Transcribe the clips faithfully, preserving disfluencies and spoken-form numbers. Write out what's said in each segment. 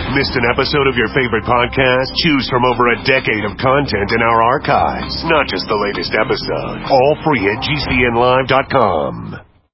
Missed an episode of your favorite podcast? Choose from over a decade of content in our archives, not just the latest episode. All free at G C N live dot com.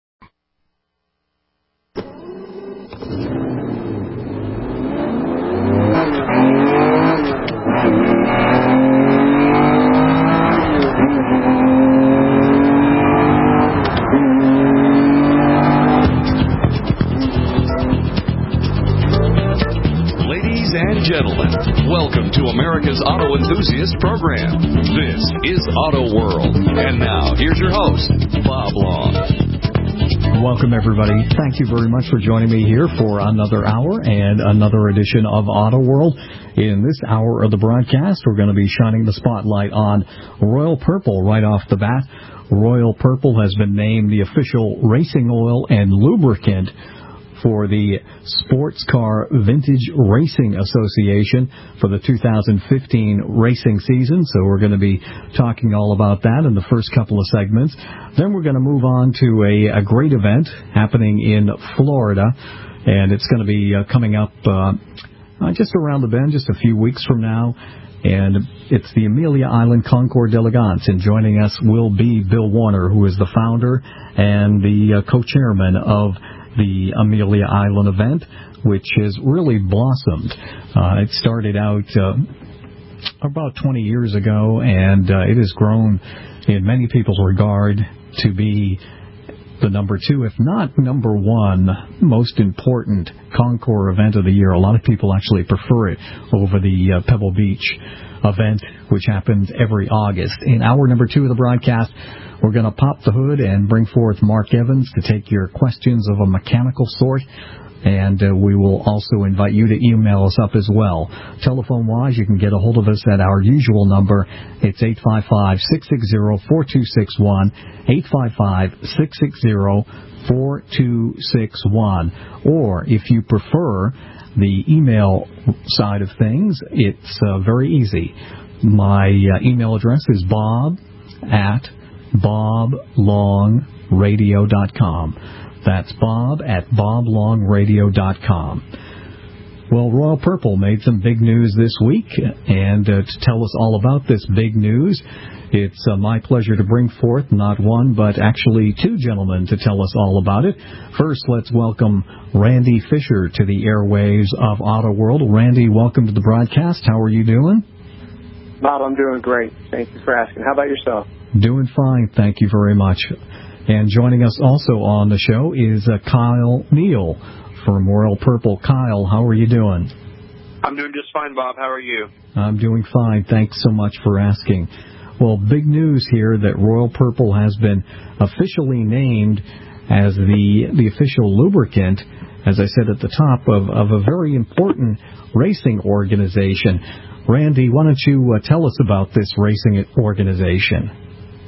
Gentlemen, welcome to America's Auto Enthusiast Program. This is Auto World. And now, here's your host, Bob Long. Welcome, everybody. Thank you very much for joining me here for another hour and another edition of Auto World. In this hour of the broadcast, we're going to be shining the spotlight on Royal Purple right off the bat. Royal Purple has been named the official racing oil and lubricant for the Sports Car Vintage Racing Association for the two thousand fifteen racing season. So we're going to be talking all about that in the first couple of segments. Then we're going to move on to a, a great event happening in Florida, and it's going to be uh, coming up uh, just around the bend, just a few weeks from now. And it's the Amelia Island Concours d'Elegance. And joining us will be Bill Warner, who is the founder and the uh, co-chairman of the Amelia Island event, which has really blossomed. Uh, it started out uh, about twenty years ago, and uh, it has grown in many people's regard to be the number two, if not number one, most important Concours event of the year. A lot of people actually prefer it over the uh, Pebble Beach event, which happens every August. In hour number two of the broadcast, we're going to pop the hood and bring forth Mark Evans to take your questions of a mechanical sort. And uh, we will also invite you to email us up as well. Telephone-wise, you can get a hold of us at our usual number. It's eight five five, six six zero, four two six one, eight five five, six six zero, four two six one. Or, if you prefer the email side of things, it's uh, very easy. My uh, email address is bob at bob long radio dot com. That's Bob at bob long radio dot com. Well, Royal Purple made some big news this week, and uh, to tell us all about this big news, it's uh, my pleasure to bring forth not one, but actually two gentlemen to tell us all about it. First, let's welcome Randy Fisher to the airwaves of Auto World. Randy, welcome to the broadcast. How are you doing? Bob, I'm doing great. Thank you for asking. How about yourself? Doing fine. Thank you very much. And joining us also on the show is uh, Kyle Neal from Royal Purple. Kyle, how are you doing? I'm doing just fine, Bob. How are you? I'm doing fine. Thanks so much for asking. Well, big news here that Royal Purple has been officially named as the the official lubricant, as I said at the top, of, of a very important racing organization. Randy, why don't you uh, tell us about this racing organization?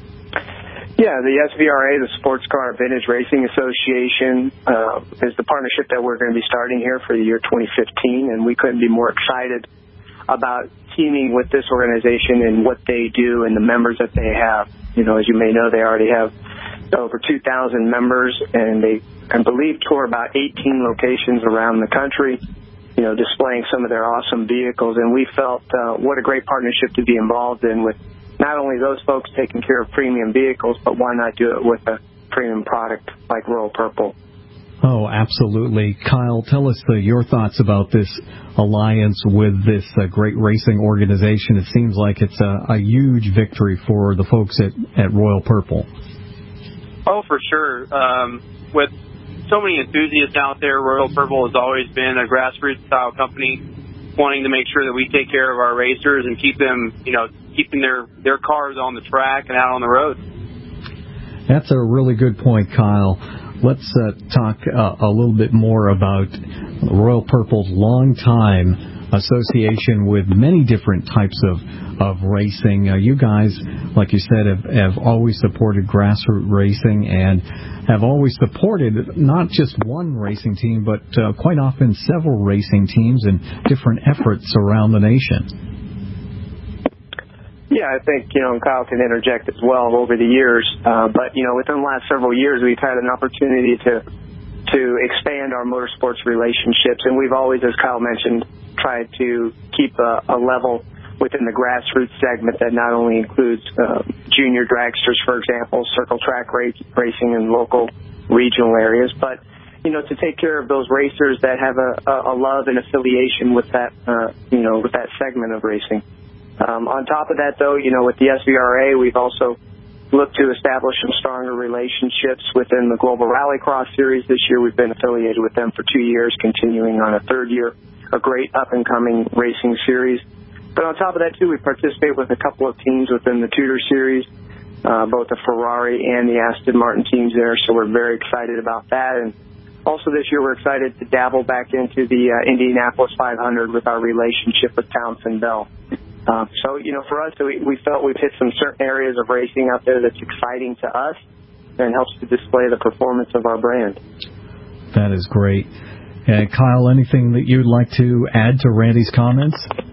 Yeah, the S V R A, the Sports Car Vintage Racing Association, uh, is the partnership that we're going to be starting here for the year twenty fifteen, and we couldn't be more excited about teaming with this organization and what they do and the members that they have. You know, as you may know, they already have over two thousand members, and they, I believe, tour about eighteen locations around the country, you know, displaying some of their awesome vehicles. And we felt uh, what a great partnership to be involved in with not only those folks taking care of premium vehicles, but why not do it with a premium product like Royal Purple? Oh, absolutely. Kyle, tell us uh, your thoughts about this alliance with this uh, great racing organization. It seems like it's a, a huge victory for the folks at, at Royal Purple. Oh, for sure. Um, with so many enthusiasts out there, Royal Purple has always been a grassroots-style company, wanting to make sure that we take care of our racers and keep them, you know, keeping their, their cars on the track and out on the road. That's a really good point, Kyle. Let's uh, talk uh, a little bit more about Royal Purple's long-time association with many different types of, of racing. Uh, you guys, like you said, have, have always supported grassroots racing and have always supported not just one racing team, but uh, quite often several racing teams and different efforts around the nation. Yeah, I think, you know, and Kyle can interject as well over the years. Uh, but, you know, within the last several years, we've had an opportunity to to expand our motorsports relationships. And we've always, as Kyle mentioned, tried to keep a, a level within the grassroots segment that not only includes uh, junior dragsters, for example, circle track race, racing in local regional areas, but, you know, to take care of those racers that have a, a love and affiliation with that, uh, you know, with that segment of racing. Um, on top of that, though, you know, with the S V R A, we've also looked to establish some stronger relationships within the Global Rallycross Series. This year we've been affiliated with them for two years, continuing on a third year, a great up-and-coming racing series. But on top of that, too, we participate with a couple of teams within the Tudor Series, uh, both the Ferrari and the Aston Martin teams there, so we're very excited about that. And also this year we're excited to dabble back into the uh, Indianapolis five hundred with our relationship with Townsend Bell. Uh, so, you know, for us, we, we felt we've hit some certain areas of racing out there that's exciting to us and helps to display the performance of our brand. That is great. Uh, Kyle, anything that you'd like to add to Randy's comments?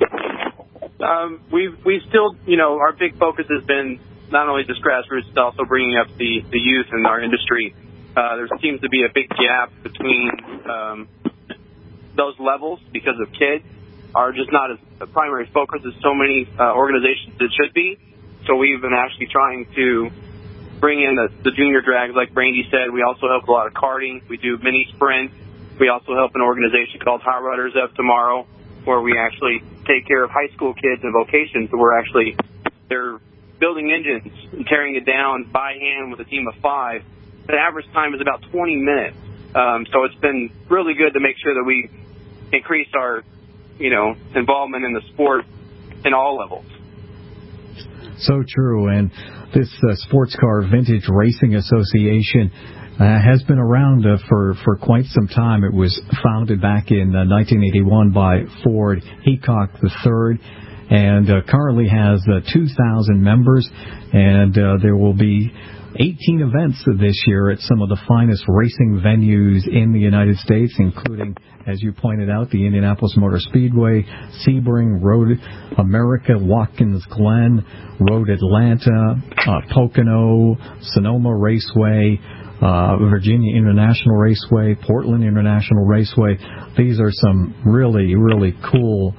Um, we we still, you know, our big focus has been not only just grassroots, but also bringing up the, the youth in our industry. Uh, there seems to be a big gap between um, those levels because of kids are just not as a primary focus as so many uh, organizations it should be. So we've been actually trying to bring in the, the junior drags, like Randy said. We also help a lot of karting. We do mini sprints. We also help an organization called Hot Rudders of Tomorrow, where we actually take care of high school kids and vocations. So we're actually, they're building engines and tearing it down by hand with a team of five. The average time is about twenty minutes. Um, so it's been really good to make sure that we increase our, you know, involvement in the sport in all levels. So true. And this uh, Sports Car Vintage Racing Association uh, has been around uh, for, for quite some time. It was founded back in uh, nineteen eighty-one by Ford Heacock the third, and uh, currently has uh, two thousand members, and uh, there will be eighteen events this year at some of the finest racing venues in the United States, including, as you pointed out, the Indianapolis Motor Speedway, Sebring, Road America, Watkins Glen, Road Atlanta, uh, Pocono, Sonoma Raceway, uh, Virginia International Raceway, Portland International Raceway. These are some really, really cool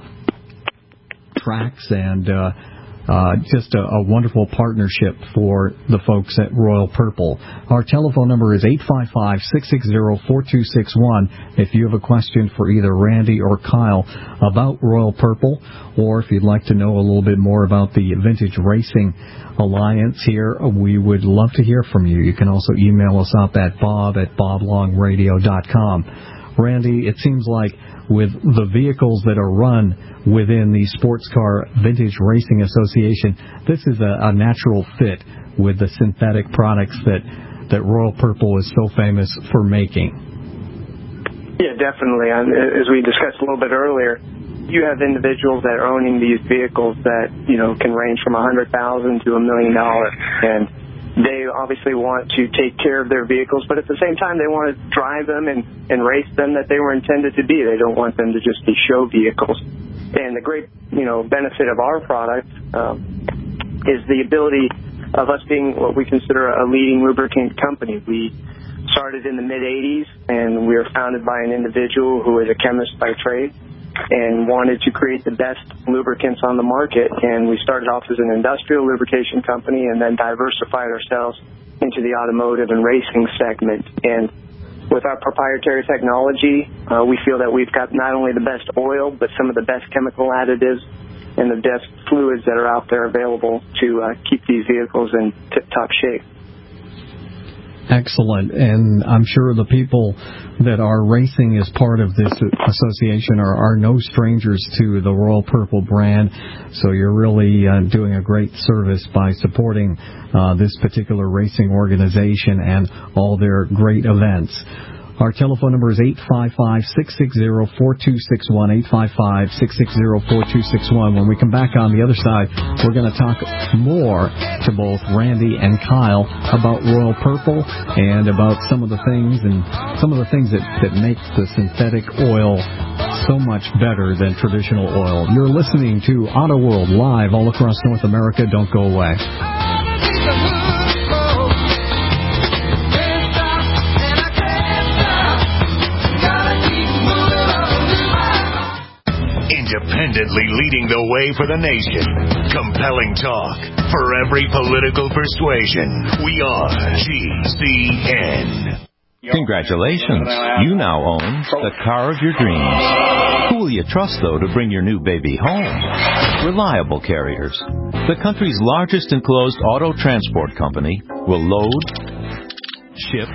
tracks, and uh, Uh, just a, a wonderful partnership for the folks at Royal Purple. Our telephone number is eight five five, six six zero, four two six one if you have a question for either Randy or Kyle about Royal Purple, or if you'd like to know a little bit more about the Vintage Racing Alliance here, we would love to hear from you. You can also email us up at bob at boblongradio dot com. Randy, it seems like with the vehicles that are run within the Sports Car Vintage Racing Association, this is a, a natural fit with the synthetic products that, that Royal Purple is so famous for making. Yeah, definitely. As we discussed a little bit earlier, you have individuals that are owning these vehicles that, you know, can range from a hundred thousand to a million dollars, and they obviously want to take care of their vehicles, but at the same time they want to drive them and, and race them that they were intended to be. They don't want them to just be show vehicles. And the great, you know, benefit of our product um, is the ability of us being what we consider a leading lubricant company. We started in the mid-eighties, and we were founded by an individual who is a chemist by trade and wanted to create the best lubricants on the market. And we started off as an industrial lubrication company and then diversified ourselves into the automotive and racing segment. And with our proprietary technology, uh, we feel that we've got not only the best oil, but some of the best chemical additives and the best fluids that are out there available to uh, keep these vehicles in tip-top shape. Excellent. And I'm sure the people that are racing as part of this association are, are no strangers to the Royal Purple brand. So you're really uh, doing a great service by supporting uh, this particular racing organization and all their great events. Our telephone number is eight five five, six six zero, four two six one, eight five five, six six zero, four two six one. When we come back on the other side, we're going to talk more to both Randy and Kyle about Royal Purple and about some of the things and some of the things that, that make the synthetic oil so much better than traditional oil. You're listening to Auto World live all across North America. Don't go away. Independently leading the way for the nation. Compelling talk for every political persuasion. We are G C N. Congratulations. You now own the car of your dreams. Who will you trust, though, to bring your new baby home? Reliable Carriers, the country's largest enclosed auto transport company, will load, ship,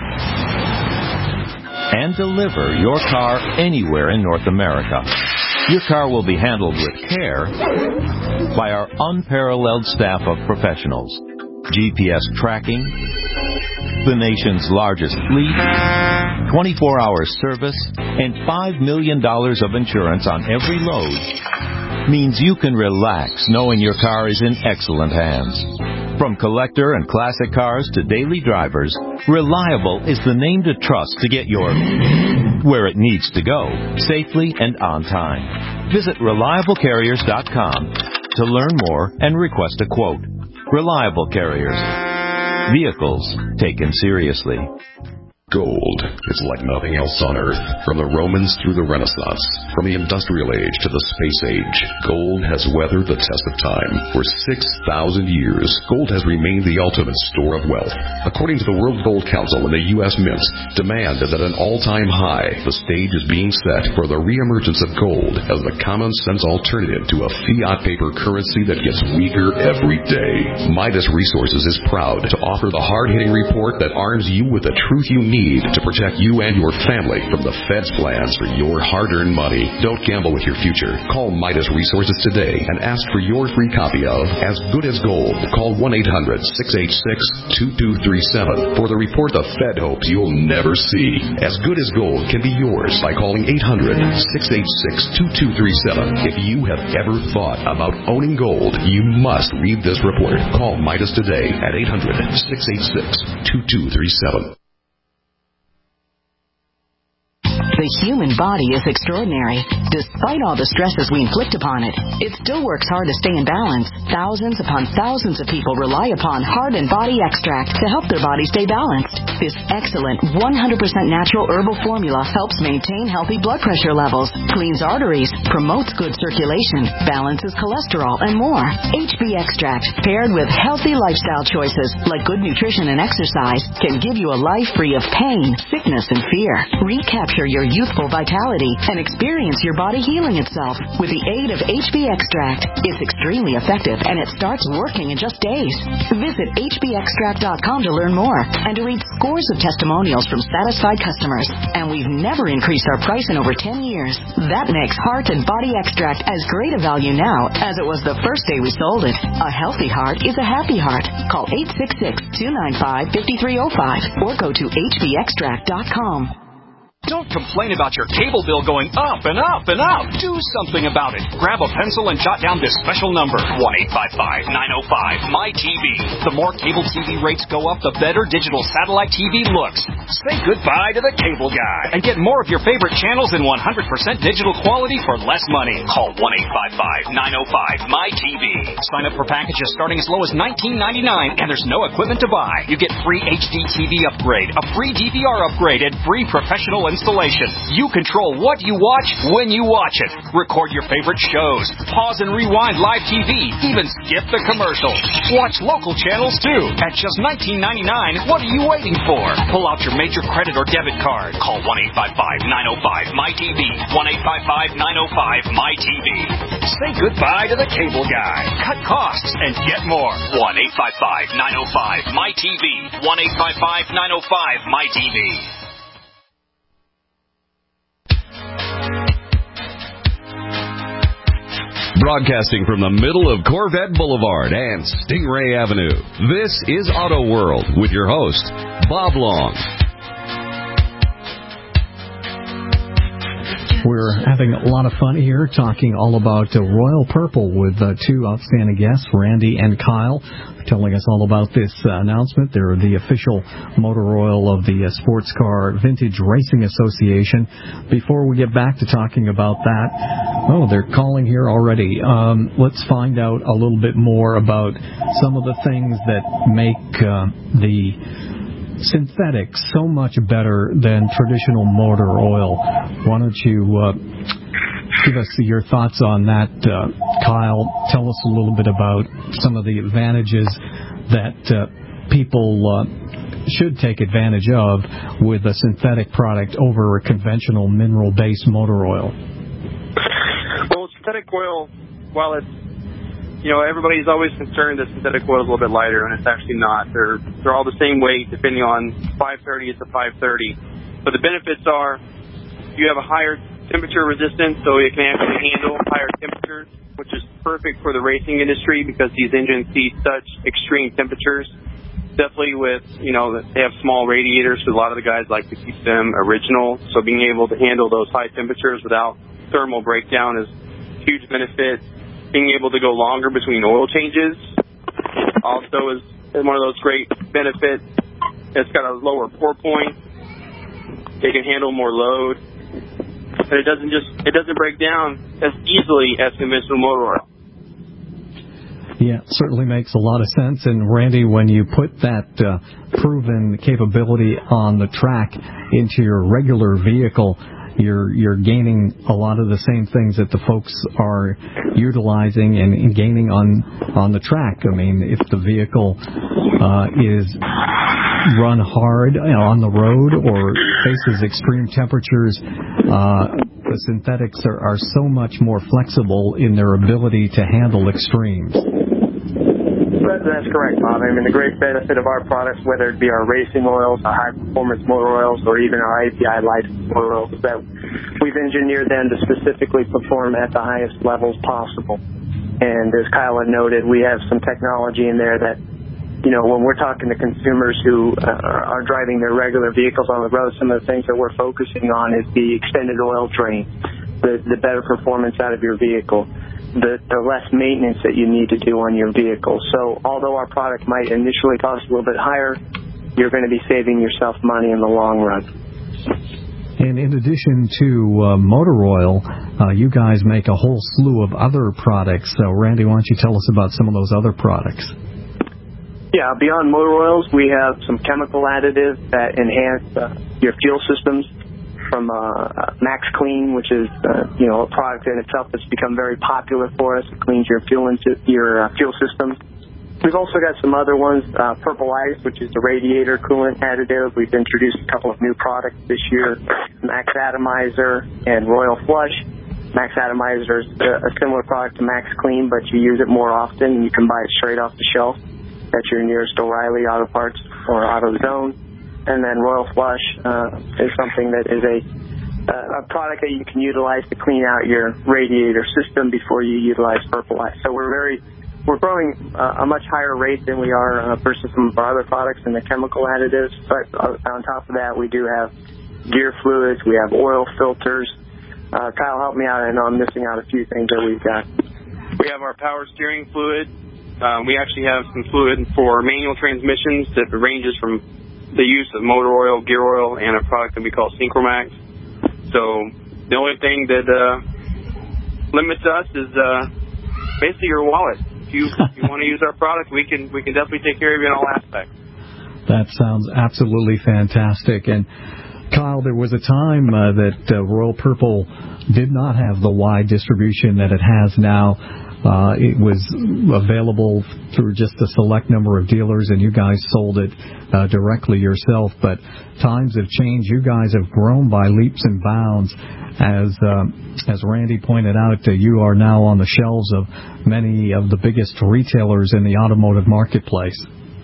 and deliver your car anywhere in North America. Your car will be handled with care by our unparalleled staff of professionals. G P S tracking, the nation's largest fleet, twenty-four hour service, and five million dollars of insurance on every load means you can relax knowing your car is in excellent hands. From collector and classic cars to daily drivers, Reliable is the name to trust to get your where it needs to go, safely and on time. Visit reliable carriers dot com to learn more and request a quote. Reliable Carriers. Vehicles taken seriously. Gold is like nothing else on Earth. From the Romans through the Renaissance, from the Industrial Age to the Space Age, gold has weathered the test of time. For six thousand years, gold has remained the ultimate store of wealth. According to the World Gold Council and the U S Mint, demand is at an all-time high. The stage is being set for the reemergence of gold as the common-sense alternative to a fiat paper currency that gets weaker every day. Midas Resources is proud to offer the hard-hitting report that arms you with the truth you need to protect you and your family from the Fed's plans for your hard-earned money. Don't gamble with your future. Call Midas Resources today and ask for your free copy of As Good as Gold. Call one eight hundred six eight six two two three seven for the report the Fed hopes you'll never see. As Good as Gold can be yours by calling eight hundred six eight six two two three seven. If you have ever thought about owning gold, you must read this report. Call Midas today at eight hundred six eight six two two three seven. The human body is extraordinary. Despite all the stresses we inflict upon it, it still works hard to stay in balance. Thousands upon thousands of people rely upon Heart and Body Extract to help their body stay balanced. This excellent one hundred percent natural herbal formula helps maintain healthy blood pressure levels, cleans arteries, promotes good circulation, balances cholesterol, and more. H B Extract, paired with healthy lifestyle choices like good nutrition and exercise, can give you a life free of pain, sickness, and fear. Recapture your youthful vitality and experience your body healing itself with the aid of H B Extract. It's extremely effective and it starts working in just days. Visit H B extract dot com to learn more and to read scores of testimonials from satisfied customers. And we've never increased our price in over ten years. That makes Heart and Body Extract as great a value now as it was the first day we sold it. A healthy heart is a happy heart. Call eight six six, two nine five, five three zero five or go to H B extract dot com. Don't complain about your cable bill going up and up and up. Do something about it. Grab a pencil and jot down this special number, one eight five five, nine oh five, M Y T V. The more cable T V rates go up, the better digital satellite T V looks. Say goodbye to the cable guy and get more of your favorite channels in one hundred percent digital quality for less money. Call one eight five five, nine oh five, M Y T V. Sign up for packages starting as low as nineteen ninety-nine, and there's no equipment to buy. You get free H D T V upgrade, a free D V R upgrade, and free professional installation. You control what you watch when you watch it. Record your favorite shows. Pause and rewind live T V. Even skip the commercials. Watch local channels too. At just nineteen ninety-nine, what are you waiting for? Pull out your major credit or debit card. Call one eight five five, nine oh five, M Y T V. one eight five five, nine oh five, M Y T V. Say goodbye to the cable guy. Cut costs and get more. one eight five five, nine oh five, M Y T V. one eight five five, nine oh five, M Y T V. Broadcasting from the middle of Corvette Boulevard and Stingray Avenue, this is Auto World with your host, Bob Long. We're having a lot of fun here talking all about uh, Royal Purple with uh, two outstanding guests, Randy and Kyle, telling us all about this uh, announcement. They're the official motor oil of the uh, Sports Car Vintage Racing Association. Before we get back to talking about that, oh, they're calling here already. Um, let's find out a little bit more about some of the things that make uh, the synthetic so much better than traditional motor oil. Why don't you uh, give us your thoughts on that, uh, Kyle. Tell us a little bit about some of the advantages that uh, people uh, should take advantage of with a synthetic product over a conventional mineral-based motor oil. Well, synthetic oil, while it's, you know, everybody's always concerned that synthetic oil is a little bit lighter, and it's actually not. They're they're all the same weight, depending on five thirty is to five thirty. But the benefits are you have a higher temperature resistance, so it can actually handle higher temperatures, which is perfect for the racing industry because these engines see such extreme temperatures. Definitely with, you know, they have small radiators, so a lot of the guys like to keep them original. So being able to handle those high temperatures without thermal breakdown is a huge benefit. Being able to go longer between oil changes also is one of those great benefits. It's got a lower pour point. It can handle more load. And it doesn't just, it doesn't break down as easily as conventional motor oil. Yeah, it certainly makes a lot of sense. And Randy, when you put that uh, proven capability on the track into your regular vehicle, You're you're gaining a lot of the same things that the folks are utilizing and, and gaining on on the track. I mean, if the vehicle uh, is run hard, you know, on the road or faces extreme temperatures, uh, the synthetics are, are so much more flexible in their ability to handle extremes. That's correct, Bob. I mean, the great benefit of our products, whether it be our racing oils, our high-performance motor oils, or even our A P I licensed motor oils, is that we've engineered them to specifically perform at the highest levels possible. And as Kyle had noted, we have some technology in there that, you know, when we're talking to consumers who uh, are driving their regular vehicles on the road, some of the things that we're focusing on is the extended oil drain, the, the better performance out of your vehicle, the, the less maintenance that you need to do on your vehicle. So although our product might initially cost a little bit higher, you're going to be saving yourself money in the long run. And in addition to uh, motor oil, uh, you guys make a whole slew of other products. So, Randy, why don't you tell us about some of those other products? Yeah, beyond motor oils, we have some chemical additives that enhance uh, your fuel systems. From uh, Max Clean, which is uh, you know a product in itself that's become very popular for us. It cleans your fuel into your uh, fuel system. We've also got some other ones. Uh, Purple Ice, which is the radiator coolant additive. We've introduced a couple of new products this year. Max Atomizer and Royal Flush. Max Atomizer is a, a similar product to Max Clean, but you use it more often. You can buy it straight off the shelf at your nearest O'Reilly Auto Parts or AutoZone. And then Royal Flush uh, is something that is a, uh, a product that you can utilize to clean out your radiator system before you utilize Purple Ice. So we're very, we're growing uh, a much higher rate than we are uh, versus some of our other products in the chemical additives. But uh, on top of that, we do have gear fluids, we have oil filters. Uh, Kyle, help me out. I know I'm missing out a few things that we've got. We have our power steering fluid. Um, we actually have some fluid for manual transmissions that ranges from the use of motor oil, gear oil, and a product that we call Synchromax. So the only thing that uh, limits us is uh, basically your wallet. If you, if you want to use our product, we can we can definitely take care of you in all aspects. That sounds absolutely fantastic. And Kyle, there was a time uh, that uh, Royal Purple did not have the wide distribution that it has now. Uh, it was available through just a select number of dealers, and you guys sold it uh, directly yourself. But times have changed. You guys have grown by leaps and bounds. As uh, as Randy pointed out, uh, you are now on the shelves of many of the biggest retailers in the automotive marketplace.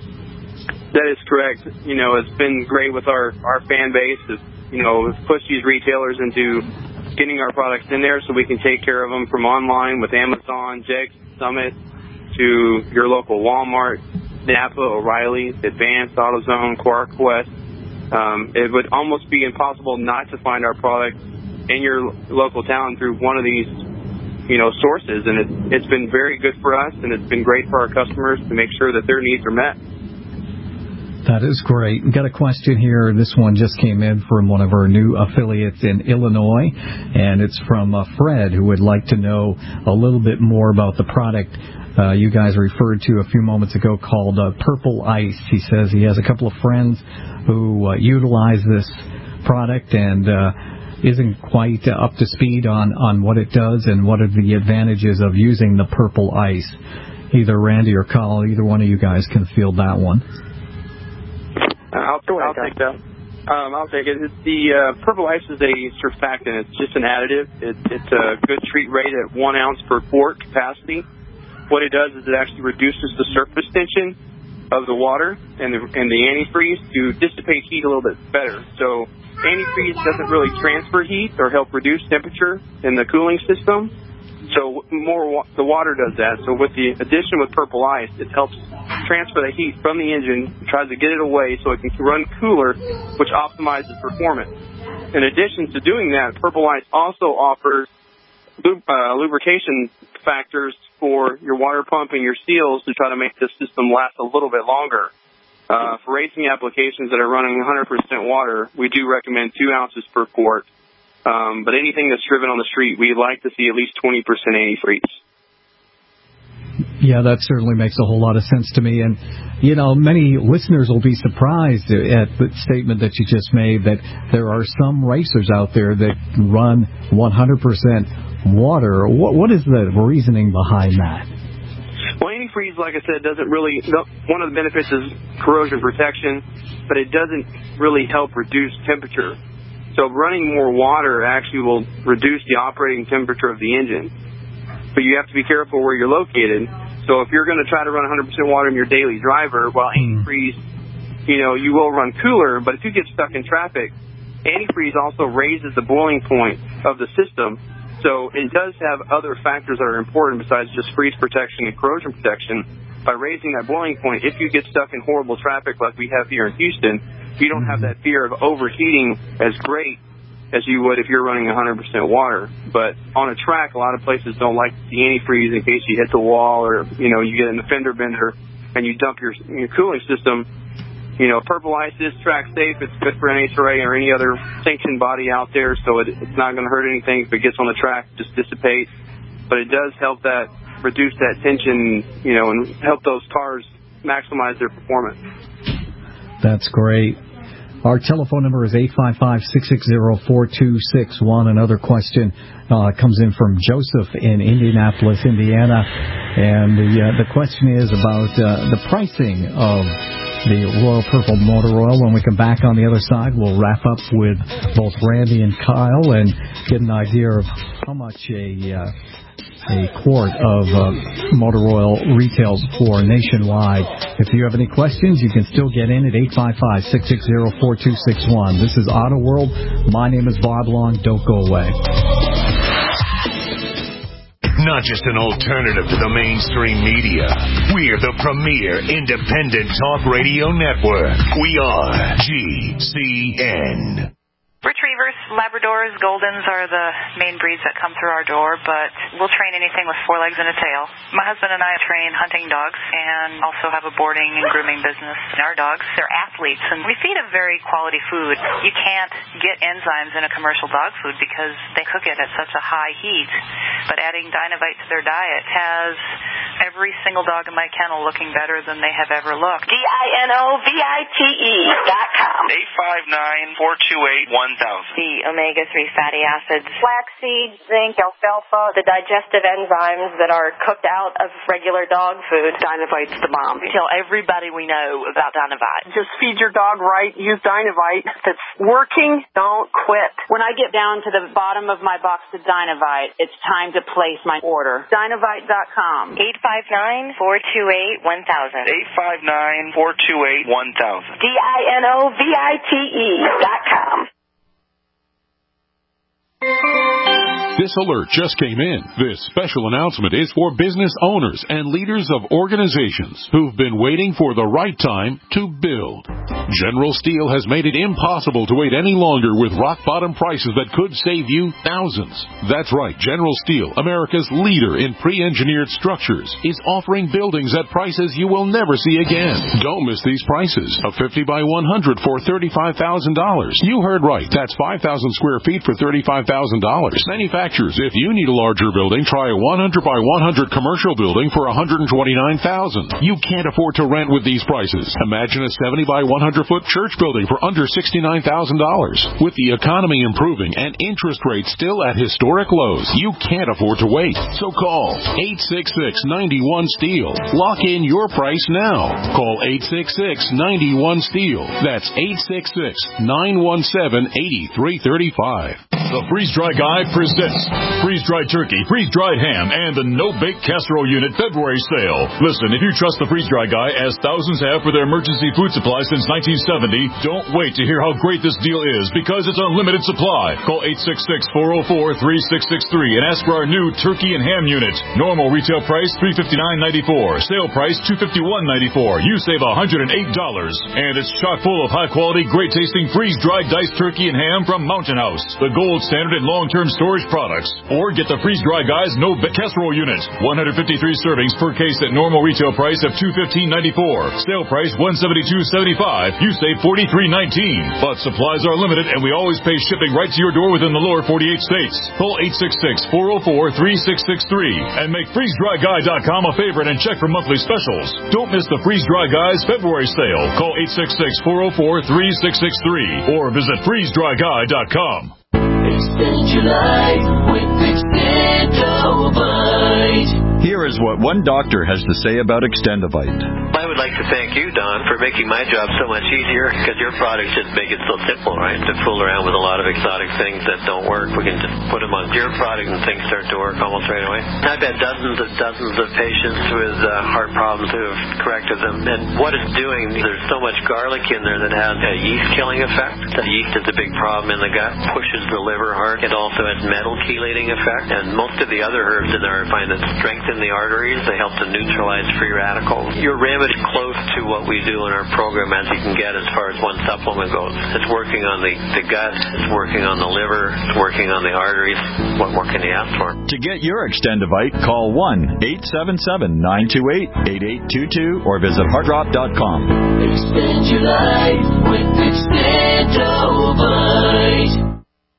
That is correct. You know, it's been great with our, our fan base to, you know, push these retailers into getting our products in there so we can take care of them from online with Amazon, Jegs, Summit, to your local Walmart, Napa, O'Reilly, Advance, AutoZone, Quark West. Um, it would almost be impossible not to find our product in your local town through one of these, you know, sources. And it, it's been very good for us, and it's been great for our customers to make sure that their needs are met. That is great. We've got a question here. This one just came in from one of our new affiliates in Illinois, and it's from uh, Fred, who would like to know a little bit more about the product uh, you guys referred to a few moments ago called uh, Purple Ice. He says he has a couple of friends who uh, utilize this product, and uh, isn't quite uh, up to speed on, on what it does and what are the advantages of using the Purple Ice. Either Randy or Kyle, either one of you guys can field that one. I'll, I'll take that. Um, I'll take it. It's the uh, Purple Ice is a surfactant. It's just an additive. It, it's a good treat rate at one ounce per quart capacity. What it does is it actually reduces the surface tension of the water and the, and the antifreeze to dissipate heat a little bit better. So antifreeze doesn't really transfer heat or help reduce temperature in the cooling system. So more the water does that. So with the addition with Purple Ice, it helps transfer the heat from the engine, tries to get it away so it can run cooler, which optimizes performance. In addition to doing that, Purple Ice also offers uh, lubrication factors for your water pump and your seals to try to make the system last a little bit longer. Uh, for racing applications that are running one hundred percent water, we do recommend two ounces per quart. Um, but anything that's driven on the street, we'd like to see at least twenty percent antifreeze. Yeah, that certainly makes a whole lot of sense to me. And, you know, many listeners will be surprised at the statement that you just made that there are some racers out there that run one hundred percent water. What, what is the reasoning behind that? Well, antifreeze, like I said, doesn't really, one of the benefits is corrosion protection, but it doesn't really help reduce temperature. So running more water actually will reduce the operating temperature of the engine. But you have to be careful where you're located. So if you're going to try to run one hundred percent water in your daily driver, while antifreeze, you know, you will run cooler, but if you get stuck in traffic, antifreeze also raises the boiling point of the system. So it does have other factors that are important besides just freeze protection and corrosion protection. By raising that boiling point, if you get stuck in horrible traffic like we have here in Houston, you don't have that fear of overheating as great as you would if you're running one hundred percent water. But on a track, a lot of places don't like the antifreeze in case you hit the wall or, you know, you get in the fender bender and you dump your, your cooling system. You know, Purple Ice is track safe. It's good for N H R A or any other sanctioned body out there, so it, it's not going to hurt anything if it gets on the track, just dissipates. But it does help that, reduce that tension, you know, and help those cars maximize their performance. That's great. Our telephone number is eight five five, six six zero, four two six one. Another question uh, comes in from Joseph in Indianapolis, Indiana. And the uh, the question is about uh, the pricing of the Royal Purple Motor Oil. When we come back on the other side, we'll wrap up with both Randy and Kyle and get an idea of how much a... Uh, A quart of uh, motor oil retails for nationwide. If you have any questions, you can still get in at eight five five, six six zero, four two six one. This is Auto World. My name is Bob Long. Don't go away. Not just an alternative to the mainstream media. We're the premier independent talk radio network. We are G C N. Retrievers, Labradors, Goldens are the main breeds that come through our door, but we'll train anything with four legs and a tail. My husband and I train hunting dogs and also have a boarding and grooming business. And our dogs, they're athletes, and we feed a very quality food. You can't get enzymes in a commercial dog food because they cook it at such a high heat, but adding Dynovite to their diet has every single dog in my kennel looking better than they have ever looked. D I N O V I T E dot com. eight five nine, four two eight, one thousand. The omega three fatty acids, flaxseed, zinc, alfalfa, the digestive enzymes that are cooked out of regular dog food. Dynovite's the bomb. Tell everybody we know about Dynovite. Just feed your dog right. Use Dynovite. If it's working, don't quit. When I get down to the bottom of my box of Dynovite, it's time to place my order. Dynovite dot com. eight five nine, four two eight, one thousand. eight five nine, four two eight, one thousand. D I N O V I T E dot com. This alert just came in. This special announcement is for business owners and leaders of organizations who've been waiting for the right time to build. General Steel has made it impossible to wait any longer with rock-bottom prices that could save you thousands. That's right. General Steel, America's leader in pre-engineered structures, is offering buildings at prices you will never see again. Don't miss these prices. A fifty by one hundred for thirty-five thousand dollars. You heard right. That's five thousand square feet for thirty-five thousand dollars. Manufactured manufacturers. If you need a larger building, try a one hundred by one hundred commercial building for one hundred twenty-nine thousand dollars. You can't afford to rent with these prices. Imagine a seventy by one hundred foot church building for under sixty-nine thousand dollars. With the economy improving and interest rates still at historic lows, you can't afford to wait. So call eight six six, nine one, STEEL. Lock in your price now. Call eight six six, nine one, STEEL. That's eight six six, nine one seven, eight three three five. The Freeze Dry Guy presents freeze-dried turkey, freeze-dried ham, and the no-bake casserole unit February sale. Listen, if you trust the Freeze Dry Guy, as thousands have for their emergency food supply since nineteen seventy, don't wait to hear how great this deal is, because it's unlimited supply. Call eight six six, four oh four, three six six three and ask for our new turkey and ham unit. Normal retail price three hundred fifty-nine dollars and ninety-four cents. Sale price two hundred fifty-one dollars and ninety-four cents. You save one hundred eight dollars. And it's chock full of high-quality, great-tasting freeze-dried diced turkey and ham from Mountain House, the gold standard in long-term storage products. Or get the Freeze Dry Guy's no bake casserole unit. one hundred fifty-three servings per case at normal retail price of two hundred fifteen dollars and ninety-four cents. Sale price one hundred seventy-two dollars and seventy-five cents. You save forty-three dollars and nineteen cents. But supplies are limited, and we always pay shipping right to your door within the lower forty-eight states. Call eight six six, four oh four, three six six three and make freeze dry guy dot com a favorite and check for monthly specials. Don't miss the Freeze Dry Guy's February sale. Call eight six six, four oh four, three six six three or visit freeze dry guy dot com. Extend your life with Extendovite. Here is what one doctor has to say about Extendovite. I would like to thank you, Don, for making my job so much easier, because your products just make it so simple, right? To fool around with a lot of exotic things that don't work, we can just put them on your product and things start to work almost right away. I've had dozens and dozens of patients with uh, heart problems who have corrected them, and what it's doing, there's so much garlic in there that has a yeast-killing effect. The yeast is a big problem in the gut, pushes the liver hard. It also has metal chelating effect, and most of the other herbs in there I find that strengthen the arteries. They help to neutralize free radicals. Your remedy is close to what we do in our program as you can get as far as one supplement goes. It's working on the, the gut, it's working on the liver, it's working on the arteries. What more can you ask for? To get your Extendovite, call one eight seven seven, nine two eight, eight eight two two or visit heart drop dot com. Extend your life with Extendovite.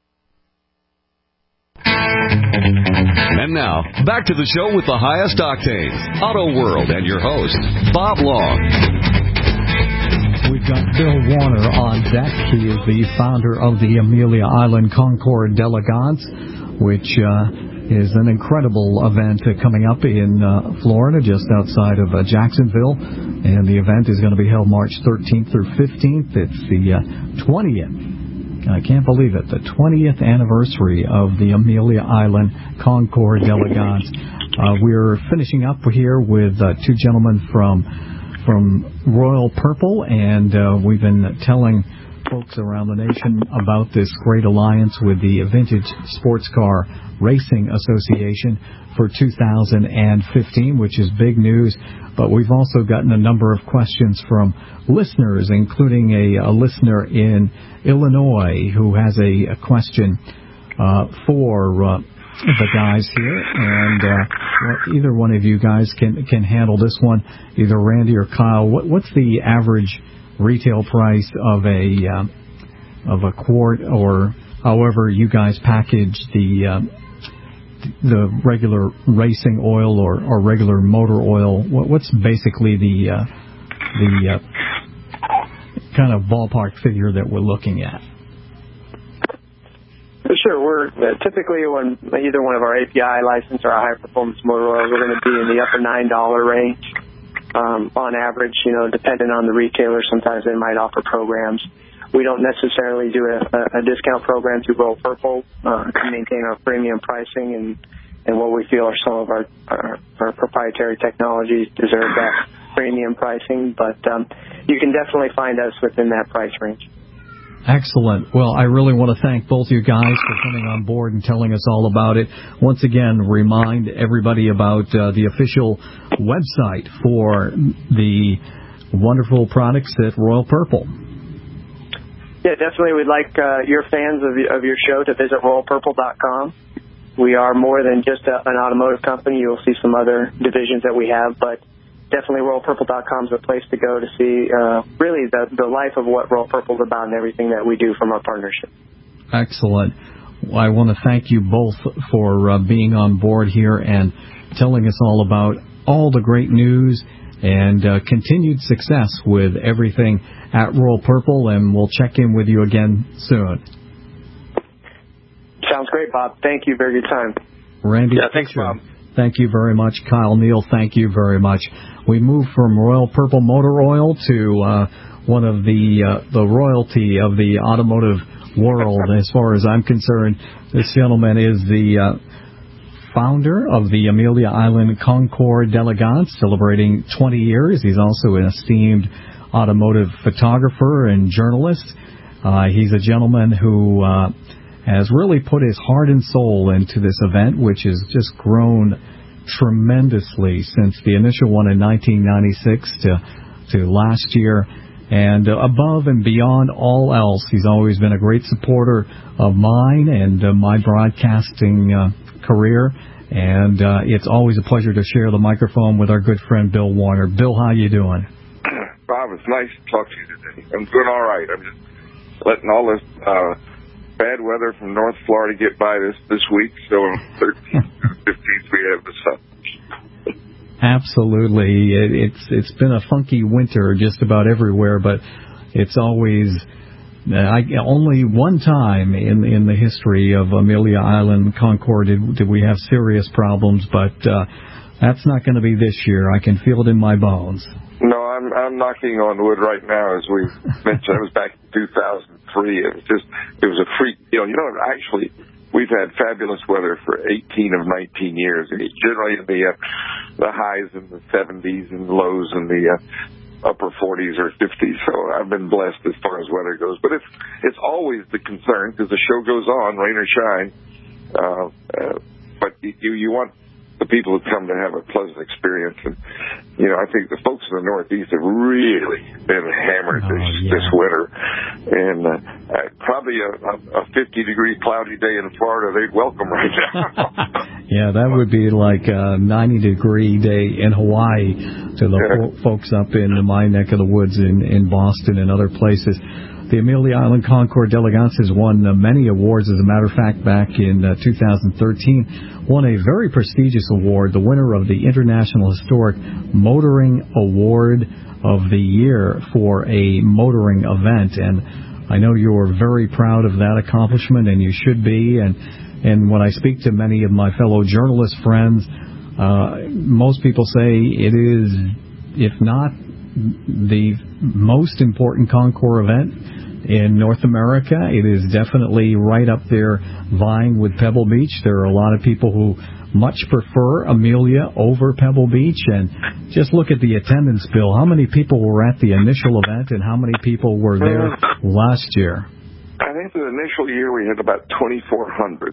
And now, back to the show with the highest octane, Auto World, and your host, Bob Long. We've got Bill Warner on deck. He is the founder of the Amelia Island Concord d'Elegance, which uh, is an incredible event uh, coming up in uh, Florida, just outside of uh, Jacksonville. And the event is going to be held March thirteenth through fifteenth. It's the uh, twentieth. I can't believe it, the twentieth anniversary of the Amelia Island Concord d'Elegance. Uh, we're finishing up here with uh, two gentlemen from from Royal Purple, and uh, we've been telling folks around the nation about this great alliance with the Vintage Sports Car Racing Association for two thousand fifteen, which is big news. But we've also gotten a number of questions from listeners, including a, a listener in Illinois who has a, a question uh, for uh, the guys here. And uh, well, either one of you guys can can handle this one, either Randy or Kyle. What, what's the average retail price of a uh, of a quart, or however you guys package the uh, the regular racing oil or, or regular motor oil? What, what's basically the uh, the uh, kind of ballpark figure that we're looking at? Sure. We're uh, typically when either one of our A P I license or our high performance motor oils, we're going to be in the upper nine dollar range um, on average. You know, depending on the retailer, sometimes they might offer programs. We don't necessarily do a, a discount program through Royal Purple uh, to maintain our premium pricing, and, and what we feel are some of our, our, our proprietary technologies deserve that premium pricing. But um, you can definitely find us within that price range. Excellent. Well, I really want to thank both you guys for coming on board and telling us all about it. Once again, remind everybody about uh, the official website for the wonderful products at Royal Purple. Yeah, definitely. We'd like uh, your fans of, of your show to visit royal purple dot com. We are more than just a, an automotive company. You'll see some other divisions that we have, but definitely royal purple dot com is a place to go to see uh, really the, the life of what Royal Purple is about and everything that we do from our partnership. Excellent. I want to thank you both for uh, being on board here and telling us all about all the great news and uh, continued success with everything at Royal Purple, and we'll check in with you again soon. Sounds great, Bob. Thank you. Very good time. Randy, yeah, thanks, Bob. Thank you very much. Kyle Neal, thank you very much. We move from Royal Purple Motor Oil to uh, one of the uh, the royalty of the automotive world, as far as I'm concerned. This gentleman is the uh, founder of the Amelia Island Concours d'Elegance, celebrating twenty years. He's also an esteemed automotive photographer and journalist. Uh, he's a gentleman who uh, has really put his heart and soul into this event, which has just grown tremendously since the initial one in nineteen ninety-six to to last year. And uh, above and beyond all else, he's always been a great supporter of mine and uh, my broadcasting uh, career. And uh, it's always a pleasure to share the microphone with our good friend Bill Warner. Bill, how you doing? Bob, it's nice to talk to you today. I'm doing all right. I'm just letting all this uh, bad weather from North Florida get by this, this week. So on the thirteenth and fifteenth, we have the sun. Absolutely. It, it's it's been a funky winter just about everywhere, but it's always uh, I, only one time in in the history of Amelia Island Concours did, did we have serious problems, but uh, that's not going to be this year. I can feel it in my bones. No, I'm I'm knocking on wood right now, as we mentioned. It was back in two thousand three. It was just it was a freak deal. You know, actually, we've had fabulous weather for eighteen of nineteen years. Generally in the uh, the highs in the seventies and lows in the uh, upper forties or fifties. So I've been blessed as far as weather goes. But it's it's always the concern, because the show goes on, rain or shine. Uh, uh, but you you want the people who come to have a pleasant experience. And, you know, I think the folks in the Northeast have really been hammered this, oh, yeah. this winter. And uh, probably a fifty-degree cloudy day in Florida, they'd welcome right now. Yeah, that would be like a ninety-degree day in Hawaii to the yeah. fo- folks up in my neck of the woods in, in Boston and other places. The Amelia Island Concours d'Elegance has won uh, many awards. As a matter of fact, back in uh, two thousand thirteen, won a very prestigious award, the winner of the International Historic Motoring Award of the Year for a motoring event. And I know you're very proud of that accomplishment, and you should be. And, and when I speak to many of my fellow journalist friends, uh, most people say it is, if not the most important Concours event in North America, it is definitely right up there vying with Pebble Beach. There are a lot of people who much prefer Amelia over Pebble Beach. And just look at the attendance, Bill. How many people were at the initial event, and how many people were there last year? I think the initial year we had about twenty-four hundred.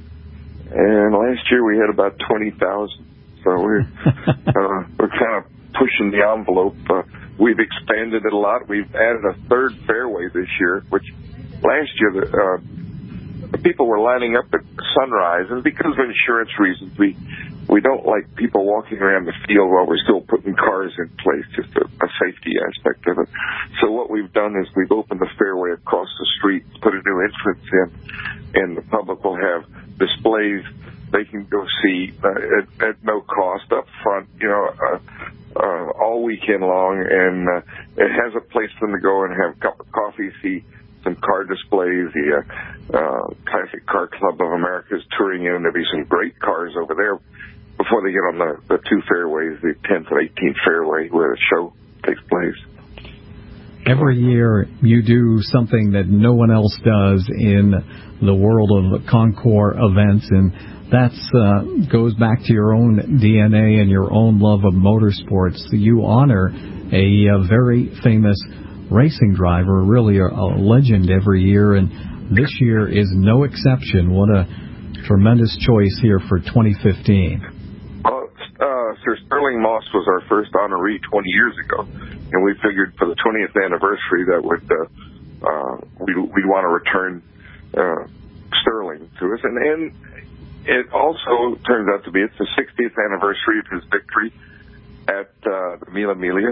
And last year we had about twenty thousand. So we're, uh, we're kind of pushing the envelope. Uh, we've expanded it a lot. We've added a third fairway this year, which last year the, uh, the people were lining up at sunrise, and because of insurance reasons, we we don't like people walking around the field while we're still putting cars in place, just a, a safety aspect of it. So what we've done is we've opened the fairway across the street, put a new entrance in, and the public will have displays they can go see uh, at, at no cost up front, you know, uh, uh, all weekend long, and uh, it has a place for them to go and have a cup of coffee, see some car displays. The uh, uh, Classic Car Club of America is touring in. There'll be some great cars over there before they get on the, the two fairways, the tenth and eighteenth fairway, where the show takes place. Every year you do something that no one else does in the world of Concours events, and that uh, goes back to your own D N A and your own love of motorsports. You honor a, a very famous racing driver, really a, a legend every year, and this year is no exception. What a tremendous choice here for twenty fifteen. Well, uh, Sir Sterling Moss was our first honoree twenty years ago, and we figured for the twentieth anniversary that would uh, uh, we'd, we'd want to return uh, Sterling to us, and, and it also turns out to be it's the sixtieth anniversary of his victory at uh, the Mille Miglia,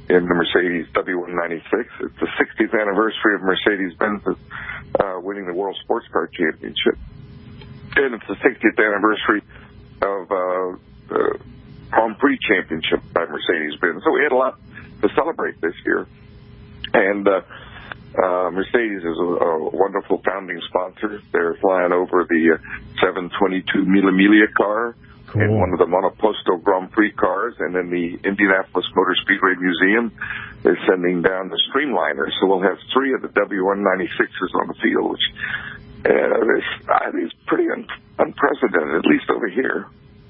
in the Mercedes W one ninety-six. It's the sixtieth anniversary of Mercedes-Benz uh, winning the World Sports Car Championship. And it's the sixtieth anniversary of uh, the Grand Prix Championship by Mercedes-Benz. So we had a lot to celebrate this year. And uh, uh, Mercedes is a, a wonderful founding sponsor. They're flying over the uh, seven twenty-two Mille Miglia car. Cool. And one of the Monoposto Grand Prix cars, and then the Indianapolis Motor Speedway Museum is sending down the Streamliner. So we'll have three of the W one ninety-sixes on the field, which uh, is, I think is pretty un- unprecedented, at least over here.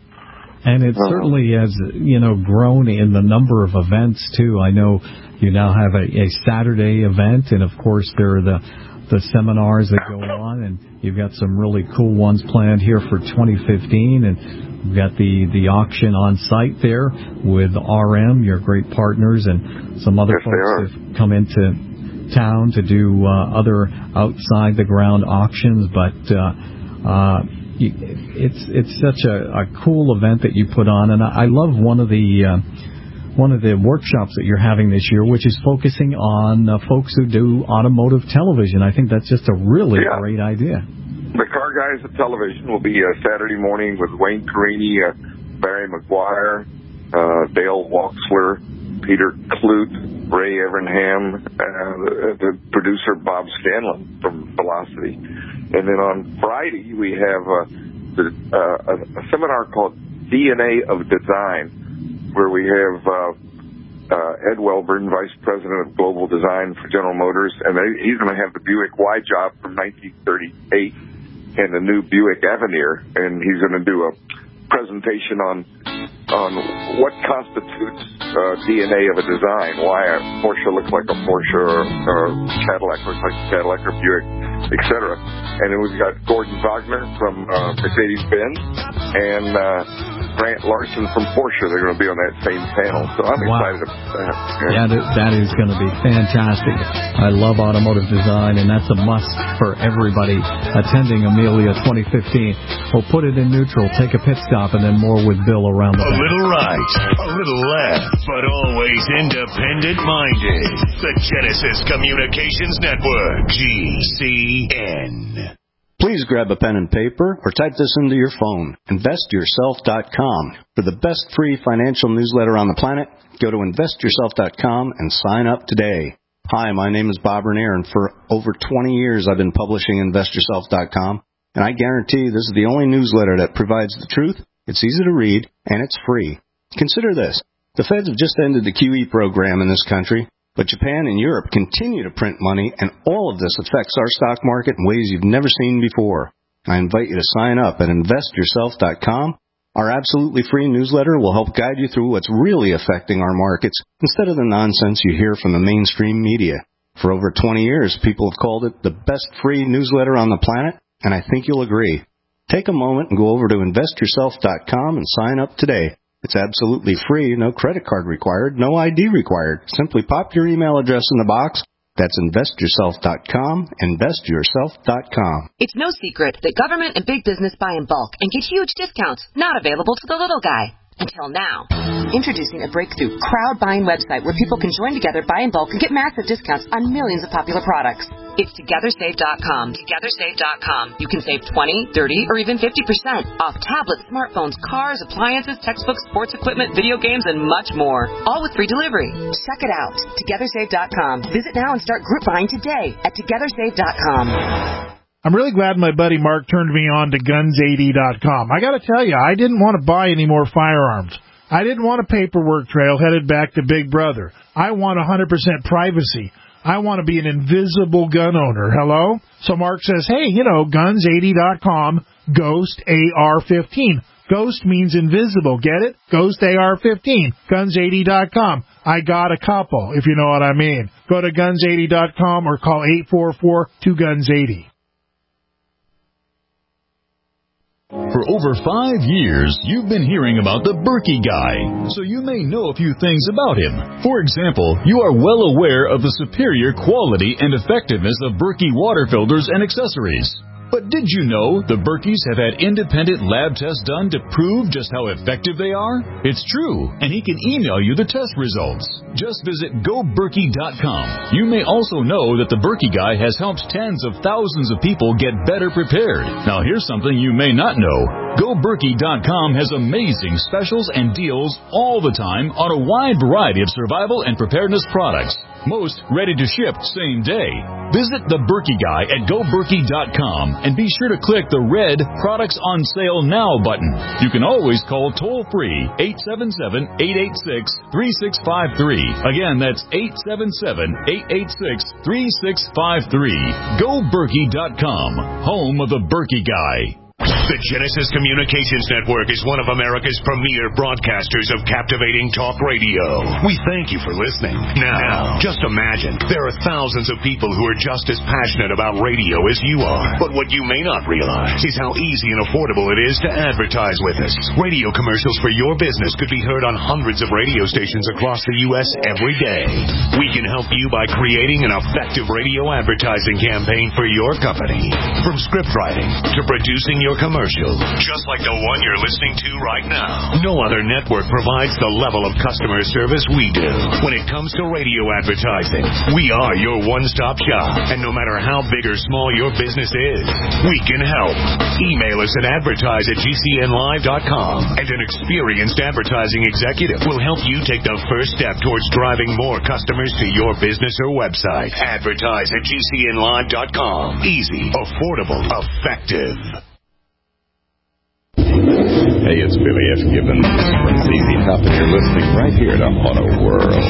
And it uh-huh. certainly has, you know, grown in the number of events, too. I know you now have a, a Saturday event, and, of course, there are the the seminars that go on, and you've got some really cool ones planned here for twenty fifteen, and we've got the, the auction on site there with R M, your great partners, and some other yes, folks that come into town to do uh, other outside the ground auctions, but uh, uh, it's it's such a, a cool event that you put on, and I, I love one of the uh, one of the workshops that you're having this year, which is focusing on uh, folks who do automotive television. I think that's just a really yeah. great idea. The Car Guys of Television will be uh, Saturday morning with Wayne Carini, uh, Barry McGuire, uh, Dale Walksler, Peter Clute, Ray Evernham, uh, the, the producer Bob Scanlon from Velocity. And then on Friday, we have uh, the, uh, a, a seminar called D N A of Design, where we have uh, uh, Ed Welburn, Vice President of Global Design for General Motors, and they, he's going to have the Buick Y-Job from nineteen thirty-eight and the new Buick Avenir, and he's going to do a presentation on on what constitutes uh, D N A of a design, why a Porsche looks like a Porsche or, or Cadillac looks like a Cadillac or Buick, et cetera. And then we've got Gordon Wagner from uh, Mercedes-Benz and uh, Grant Larson from Porsche. They're going to be on that same panel, so I'm wow. excited about that. Yeah, yeah that is going to be fantastic. I love automotive design, and that's a must for everybody attending Amelia twenty fifteen. We'll put it in neutral, take a pit stop, and then more with Bill around the back. A little right, a little left, but always independent-minded. The Genesis Communications Network, G C N. Please grab a pen and paper or type this into your phone. invest yourself dot com. For the best free financial newsletter on the planet, go to invest yourself dot com and sign up today. Hi, my name is Bob Renier, and for over twenty years I've been publishing invest yourself dot com, and I guarantee this is the only newsletter that provides the truth, it's easy to read, and it's free. Consider this. The feds have just ended the Q E program in this country, but Japan and Europe continue to print money, and all of this affects our stock market in ways you've never seen before. I invite you to sign up at invest yourself dot com. Our absolutely free newsletter will help guide you through what's really affecting our markets instead of the nonsense you hear from the mainstream media. For over twenty years, people have called it the best free newsletter on the planet, and I think you'll agree. Take a moment and go over to invest yourself dot com and sign up today. It's absolutely free, no credit card required, no I D required. Simply pop your email address in the box. That's invest yourself dot com, invest yourself dot com. It's no secret that government and big business buy in bulk and get huge discounts, not available to the little guy. Until now. Introducing a breakthrough crowd buying website where people can join together, buy in bulk, and get massive discounts on millions of popular products. It's together save dot com. together save dot com. You can save twenty, thirty, or even fifty percent off tablets, smartphones, cars, appliances, textbooks, sports equipment, video games, and much more. All with free delivery. Check it out. together save dot com. Visit now and start group buying today at together save dot com. I'm really glad my buddy Mark turned me on to guns eighty dot com. I got to tell you, I didn't want to buy any more firearms. I didn't want a paperwork trail headed back to Big Brother. I want one hundred percent privacy. I want to be an invisible gun owner. Hello? So Mark says, hey, you know, guns eighty dot com, Ghost A R fifteen. Ghost means invisible. Get it? Ghost A R fifteen. guns eighty dot com. I got a couple, if you know what I mean. Go to guns eighty dot com or call eight four four two guns eighty. For over five years, you've been hearing about the Berkey Guy, so you may know a few things about him. For example, you are well aware of the superior quality and effectiveness of Berkey water filters and accessories. But did you know the Berkeys have had independent lab tests done to prove just how effective they are? It's true, and he can email you the test results. Just visit go berkey dot com. You may also know that the Berkey Guy has helped tens of thousands of people get better prepared. Now here's something you may not know. go berkey dot com has amazing specials and deals all the time on a wide variety of survival and preparedness products. Most ready to ship same day. Visit the Berkey Guy at go berkey dot com and be sure to click the red Products on Sale Now button. You can always call toll-free eight seven seven, eight eight six, three six five three. Again, that's eight seven seven, eight eight six, three six five three. go berkey dot com, home of the Berkey Guy. The Genesis Communications Network is one of America's premier broadcasters of captivating talk radio. We thank you for listening. Now, just imagine, there are thousands of people who are just as passionate about radio as you are. But what you may not realize is how easy and affordable it is to advertise with us. Radio commercials for your business could be heard on hundreds of radio stations across the U S every day. We can help you by creating an effective radio advertising campaign for your company. From script writing to producing your commercial, just like the one you're listening to right now. No other network provides the level of customer service we do. When it comes to radio advertising, we are your one-stop shop. And no matter how big or small your business is, we can help. Email us at advertise at g c n live dot com, and an experienced advertising executive will help you take the first step towards driving more customers to your business or website. Advertise at g c n live dot com. Easy, affordable, effective. Hey, it's Billy F. Gibbons from Z Z Top, and you're listening right here to Auto World.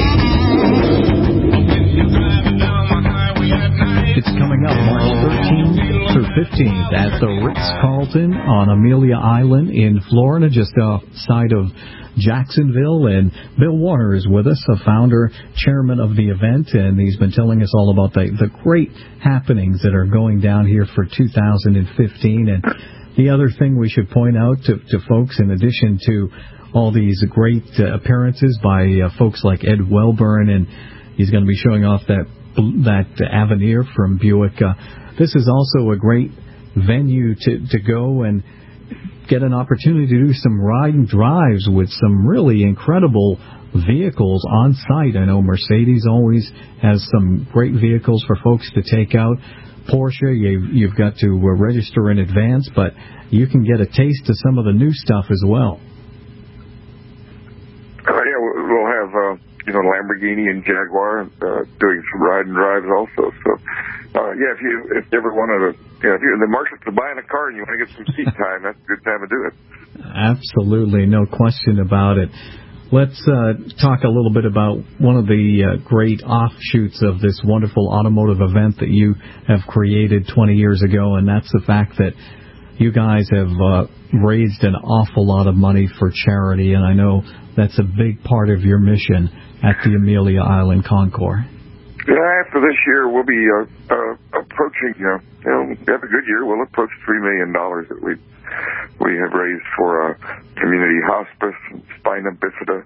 It's coming up March thirteenth through fifteenth at the Ritz-Carlton on Amelia Island in Florida, just outside of Jacksonville. And Bill Warner is with us, a founder, chairman of the event, and he's been telling us all about the, the great happenings that are going down here for two thousand fifteen. And the other thing we should point out to, to folks, in addition to all these great uh, appearances by uh, folks like Ed Welburn, and he's going to be showing off that that Avenir from Buick. Uh, this is also a great venue to, to go and get an opportunity to do some ride and drives with some really incredible vehicles on site. I know Mercedes always has some great vehicles for folks to take out. Porsche, you, you've got to uh, register in advance, but you can get a taste of some of the new stuff as well. Uh, yeah, we'll have, uh, you know, Lamborghini and Jaguar uh, doing some ride and drives also. So, uh, yeah, if you if you ever wanted to, you know, if you're in the market for buying a car and you want to get some seat time, that's a good time to do it. Absolutely, no question about it. Let's uh, talk a little bit about one of the uh, great offshoots of this wonderful automotive event that you have created twenty years ago, and that's the fact that you guys have uh, raised an awful lot of money for charity, and I know that's a big part of your mission at the Amelia Island Concours. Yeah, after this year, we'll be uh, uh, approaching, uh, you know, we have a good year, we'll approach three million dollars that we we have raised for uh, community hospice and spina bifida.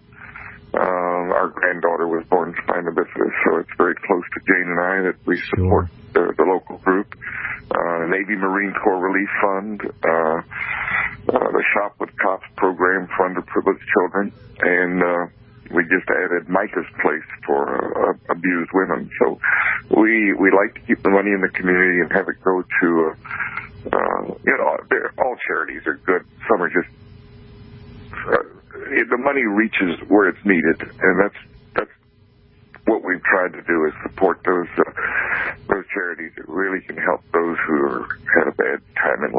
Uh, our granddaughter was born spina bifida, so it's very close to Jane and I that we support the, the local group. Uh, Navy Marine Corps Relief Fund, uh, uh, the Shop with Cops program for underprivileged children, and uh, we just added Micah's Place for uh, abused women. So we we like to keep the money in the community and have it go to, uh, uh, you know, all charities are good. Some are just, uh, the money reaches where it's needed, and that's that's what we've tried to do, is support those uh, those charities that really can help those who are, had a bad time in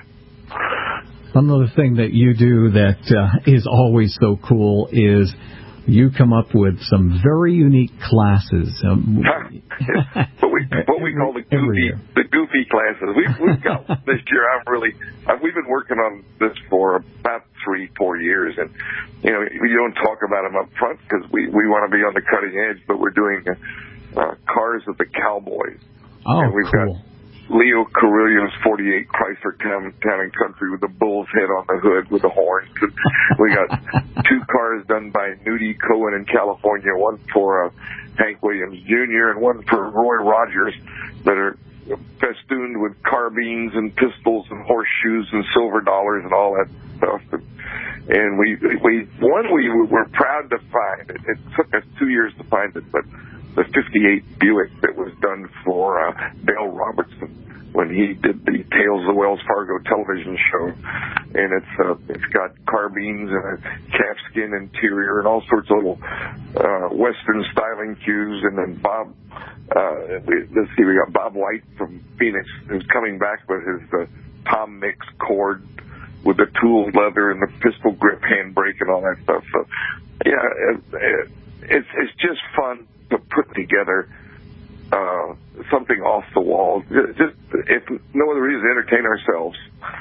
life. Another thing that you do that uh, is always so cool is you come up with some very unique classes. Um, what we what we call the goofy the goofy classes. We've we've got this year. I'm really uh, we've been working on this for about three four years, and you know we don't talk about them up front because we we want to be on the cutting edge. But we're doing uh, cars of the cowboys. Oh, and we've cool. got Leo Carrillo's forty-eight Chrysler Town, Town and Country with the bull's head on the hood with the horns. We got two cars done by Nudie Cohen in California, one for uh, Hank Williams Junior and one for Roy Rogers, that are festooned with carbines and pistols and horseshoes and silver dollars and all that stuff. And, and we, we, one we were proud to find. It, it took us two years to find it, but the fifty-eight Buick that was done for uh, Dale Robertson when he did the Tales of the Wells Fargo television show, and it's uh, it's got carbines and a calfskin interior and all sorts of little uh, Western styling cues. And then Bob, uh, we, let's see, we got Bob White from Phoenix who's coming back with his uh, Tom Mix cord with the tool leather and the pistol grip handbrake and all that stuff. So yeah, it, it, it's it's just fun to put together Uh, something off the wall, just if no other reason, to entertain ourselves.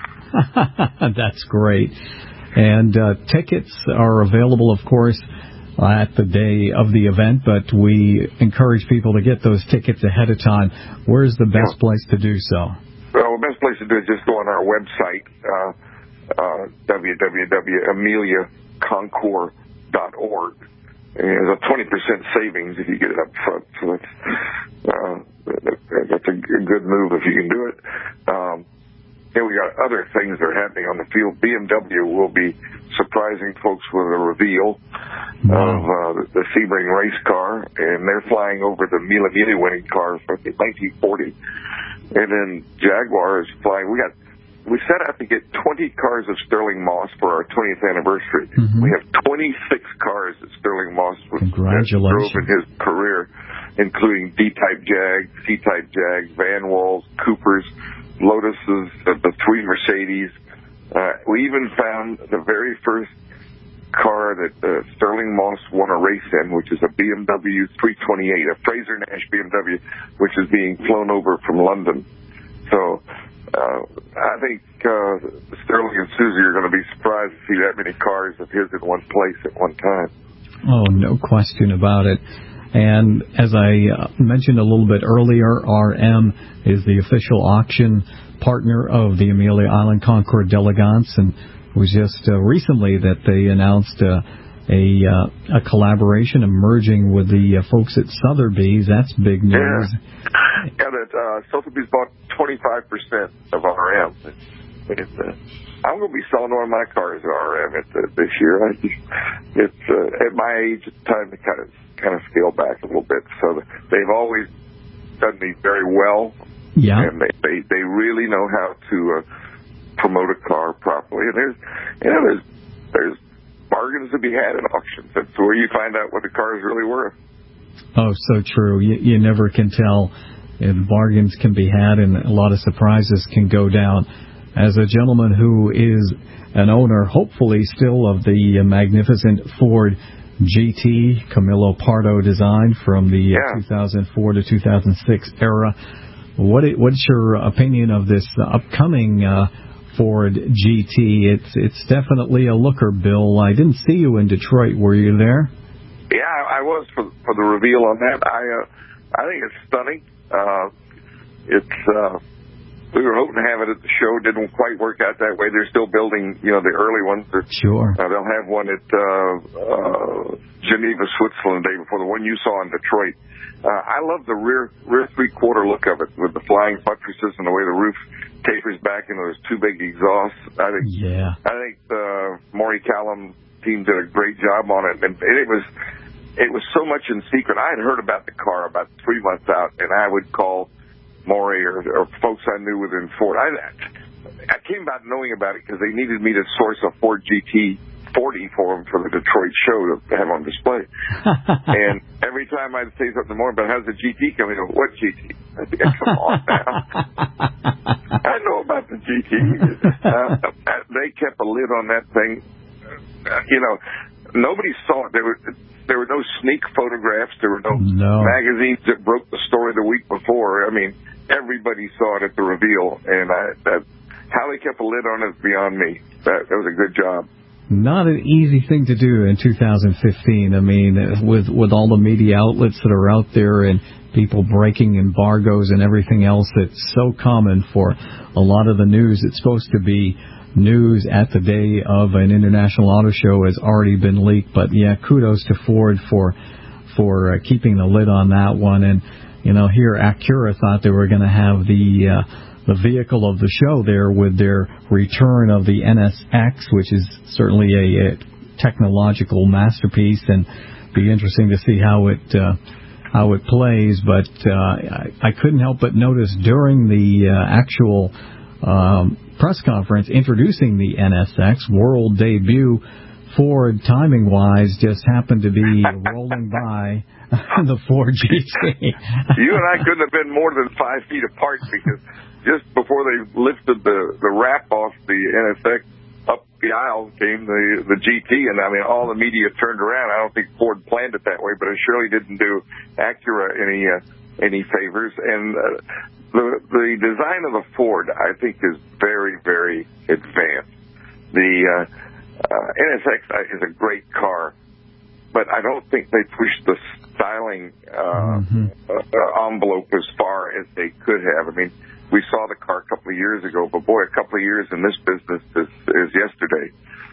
That's great. And uh, tickets are available, of course, at the day of the event, but we encourage people to get those tickets ahead of time. Where's the best yeah. place to do so? Well, the best place to do it is just go on our website, uh, uh, w w w dot amelia concours dot org. And there's a twenty percent savings if you get it up front. So that's, uh, that's a good move if you can do it. Um, and we got other things that are happening on the field. B M W will be surprising folks with a reveal wow. of uh, the Sebring race car, and they're flying over the Mille Miglia winning car from nineteen forty. And then Jaguar is flying. We got We set out to get twenty cars of Sterling Moss for our twentieth anniversary. Mm-hmm. We have twenty-six cars that Sterling Moss was drove in his career, including D-Type Jags, C-Type Jags, Van Walls, Coopers, Lotuses, uh, the three Mercedes. Uh, we even found the very first car that uh, Sterling Moss won a race in, which is a B M W three twenty-eight, a Fraser Nash B M W, which is being flown over from London. So Uh, I think uh, Sterling and Susie are going to be surprised to see that many cars of his in one place at one time. Oh, no question about it. And as I uh, mentioned a little bit earlier, R M is the official auction partner of the Amelia Island Concours d'Elegance, and it was just uh, recently that they announced uh, a uh, a collaboration emerging with the uh, folks at Sotheby's. That's big news. Yeah, yeah that uh, Sotheby's bought twenty-five percent of R M. It's, uh, I'm going to be selling one of my cars at R M at, uh, this year. I just, it's uh, at my age, it's time to kind of kind of scale back a little bit. So they've always done me very well, yeah, and they they, they really know how to uh, promote a car properly. And there's you know there's there's bargains to be had at auctions. That's where you find out what the car is really worth. Oh, so true. You, you never can tell. And bargains can be had, and a lot of surprises can go down. As a gentleman who is an owner, hopefully still, of the magnificent Ford G T Camillo Pardo design from the yeah. two thousand four to two thousand six era, what what's your opinion of this upcoming uh, Ford G T? It's it's definitely a looker, Bill. I didn't see you in Detroit. Were you there? Yeah, I was for for the reveal on that. I uh, I think it's stunning. Uh, it's, uh, we were hoping to have it at the show. Didn't quite work out that way. They're still building, you know, the early ones. They're, sure. Uh, they'll have one at, uh, uh, Geneva, Switzerland the day before, the one you saw in Detroit. Uh, I love the rear, rear three-quarter look of it with the flying buttresses and the way the roof tapers back into those two big exhausts. I think, yeah. I think, uh, Maury Callum team did a great job on it. And it was, It was so much in secret. I had heard about the car about three months out, and I would call Maury or, or folks I knew within Ford. I, I came about knowing about it because they needed me to source a Ford G T forty for them for the Detroit show to have on display. And every time I'd say something more about how's the G T coming, go, what G T? I think, come on now. I know about the G T. Uh, they kept a lid on that thing. Uh, you know, nobody saw it. There were there were no sneak photographs. There were no, no magazines that broke the story the week before. I mean, everybody saw it at the reveal, and I, that, how they kept a lid on it is beyond me. That, that was a good job. Not an easy thing to do in two thousand fifteen. I mean, with with all the media outlets that are out there and people breaking embargoes and everything else, it's so common for a lot of the news. It's supposed to be news at the day of an international auto show has already been leaked. But yeah, kudos to Ford for for uh, keeping the lid on that one. And you know, here Acura thought they were going to have the uh, the vehicle of the show there with their return of the N S X, which is certainly a, a technological masterpiece, and be interesting to see how it uh, how it plays. But uh, I, I couldn't help but notice during the uh, actual um, press conference introducing the N S X world debut, Ford, timing-wise, just happened to be rolling by the Ford G T. You and I couldn't have been more than five feet apart, because just before they lifted the, the wrap off the N S X, up the aisle came the, the G T, and I mean, all the media turned around. I don't think Ford planned it that way, but it surely didn't do Acura any uh, any favors. And uh, the, the design of the Ford, I think, is very, very advanced. The uh, uh, N S X is a great car, but I don't think they pushed the styling uh, mm-hmm. uh, envelope as far as they could have. I mean, we saw the car a couple of years ago, but boy, a couple of years in this business is, is yesterday.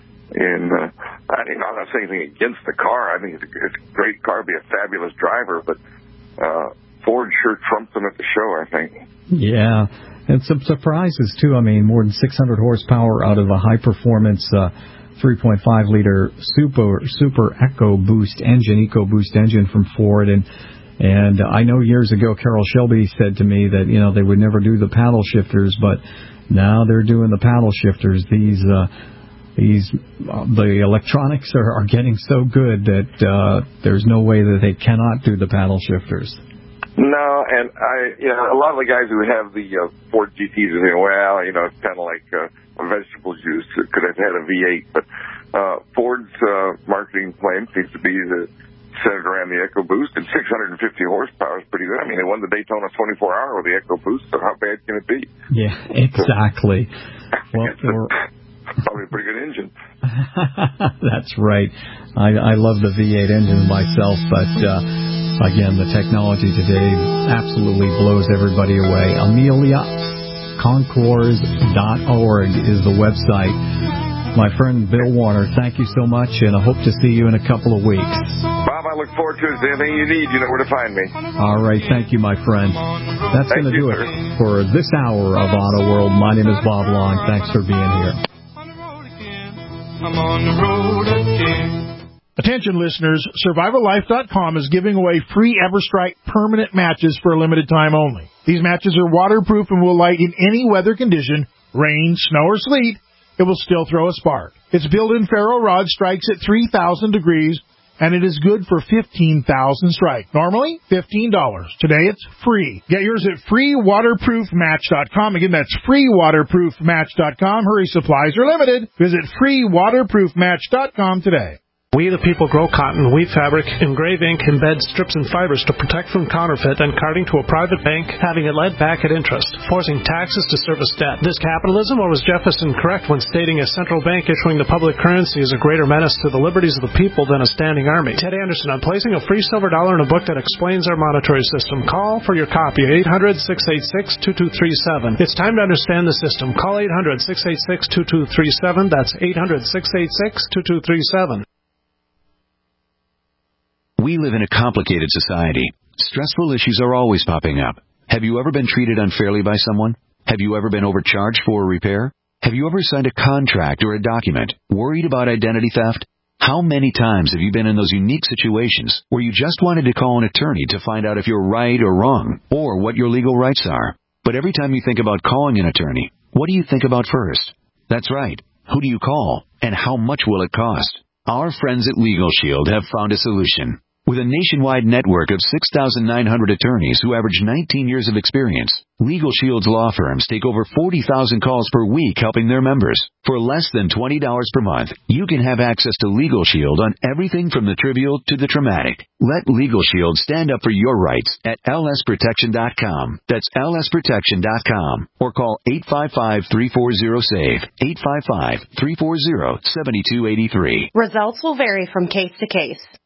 And uh, I mean, I'm not saying anything against the car. I think it's a, it's a great car, be a fabulous driver, but uh, Ford sure trumped them at the show, I think. Yeah, and some surprises too. I mean, more than six hundred horsepower out of a high-performance uh, three point five liter super super EcoBoost engine, EcoBoost engine from Ford. And and I know years ago Carroll Shelby said to me that, you know, they would never do the paddle shifters, but now they're doing the paddle shifters. These uh, these uh, the electronics are, are getting so good that uh, there's no way that they cannot do the paddle shifters. No, and I, you know, a lot of the guys who have the uh, Ford G Ts are saying, well, you know, it's kind of like uh, a vegetable juice. It could have had a V eight, but uh, Ford's uh, marketing plan seems to be the centered around the EcoBoost, and six hundred fifty horsepower is pretty good. I mean, they won the Daytona twenty-four hour with the EcoBoost, so how bad can it be? Yeah, exactly. Well, for... probably a pretty good engine. That's right. I, I love the V eight engine myself, but uh, again, the technology today absolutely blows everybody away. Amelia Concours dot org is the website. My friend Bill Warner, thank you so much, and I hope to see you in a couple of weeks. Bob, I look forward to it. Anything you need, you know where to find me. All right, thank you, my friend. That's going to do sir. it for this hour of Auto World. My name is Bob Long. Thanks for being here. I'm on the road again. Attention listeners, Survival Life dot com is giving away free EverStrike permanent matches for a limited time only. These matches are waterproof and will light in any weather condition, rain, snow, or sleet. It will still throw a spark. Its built-in ferro rod strikes at three thousand degrees, and it is good for fifteen thousand strike. Normally, fifteen dollars. Today, it's free. Get yours at free waterproof match dot com. Again, that's free waterproof match dot com. Hurry, supplies are limited. Visit free waterproof match dot com today. We the people grow cotton, weave fabric, engrave ink, embed strips and fibers to protect from counterfeit and carting to a private bank, having it led back at interest, forcing taxes to service debt. This capitalism, or was Jefferson correct when stating a central bank issuing the public currency is a greater menace to the liberties of the people than a standing army? Ted Anderson on placing a free silver dollar in a book that explains our monetary system. Call for your copy at eight hundred, six eight six, two two three seven. It's time to understand the system. Call eight hundred, six eight six, two two three seven. That's eight hundred, six eight six, two two three seven. We live in a complicated society. Stressful issues are always popping up. Have you ever been treated unfairly by someone? Have you ever been overcharged for a repair? Have you ever signed a contract or a document worried about identity theft? How many times have you been in those unique situations where you just wanted to call an attorney to find out if you're right or wrong, or what your legal rights are? But every time you think about calling an attorney, what do you think about first? That's right. Who do you call, and how much will it cost? Our friends at Legal Shield have found a solution. With a nationwide network of six thousand nine hundred attorneys who average nineteen years of experience, Legal Shield's law firms take over forty thousand calls per week helping their members. For less than twenty dollars per month, you can have access to Legal Shield on everything from the trivial to the traumatic. Let Legal Shield stand up for your rights at L S protection dot com. That's L S protection dot com. Or call eight five five, three four zero, SAVE, eight five five, three four zero, seven two eight three. Results will vary from case to case.